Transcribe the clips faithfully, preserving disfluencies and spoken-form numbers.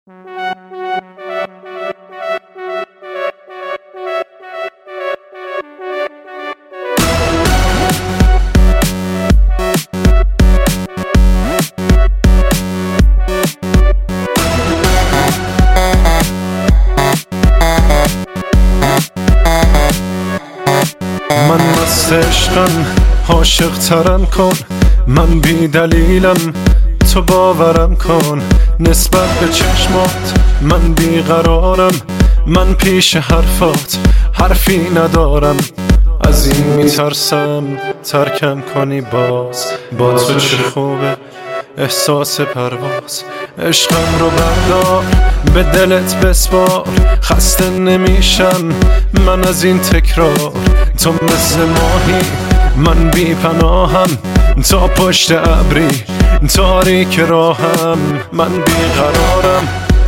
من مست عشقم، عاشق ترم کن، من بی دلیلم تو باورم کن. نسبت به چشمات من بیقرارم، من پیش حرفات حرفی ندارم. از این میترسم ترکم کنی باز، با تو چه خوبه احساس پرواز. عشقم رو بردار به دلت بسپار، خسته نمیشم من از این تکرار. تو مثل ماهی من بی پناهم، تا پشت ابری تاریک راهم. من بیقرارم،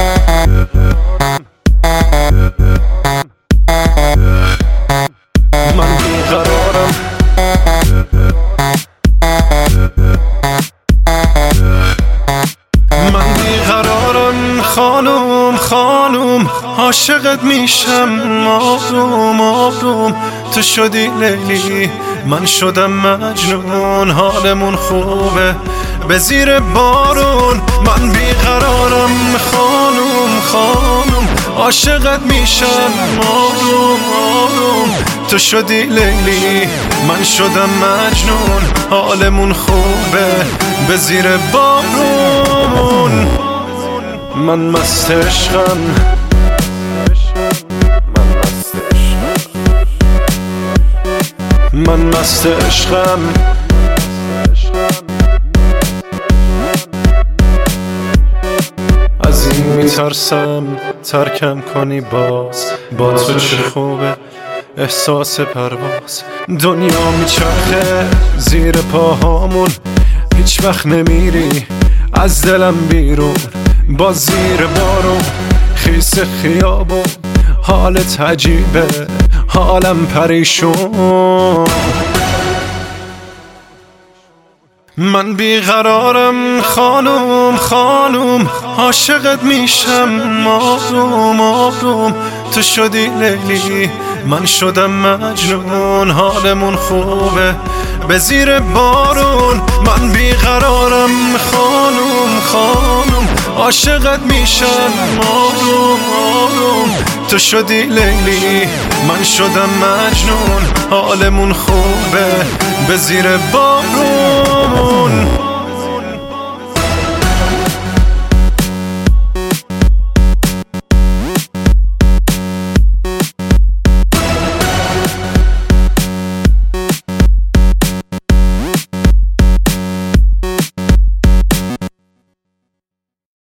من بیقرارم، من بیقرارم. خانوم خانوم عاشقت میشم، آروم آروم تو شدی لیلی من شدم مجنون. حالمون خوبه به زیر بارون، من بیقرارم. خانوم خانوم عاشقت میشم، آروم آروم تو شدی لیلی من شدم مجنون. حالمون خوبه به زیر بارون. من مست عشقم، من مست عشقم. از این میترسم ترکم کنی باز، با تو چه خوبه احساس پرواز. دنیا میچرخه زیر پاهامون، هیچ وقت نمیری از دلم بیرون. با زیر بارون خیس خیابون حالت عجیبه، حالم پریشون. من بیقرارم خانوم خانوم عاشقت میشم، آروم آروم تو شدی لیلی من شدم مجنون. حالمون خوبه به زیر بارون، من بیقرارم. خانوم خانوم عاشقت میشم، آروم آروم تو شدی لیلی من شدم مجنون. حالمون خوبه به زیر بارون.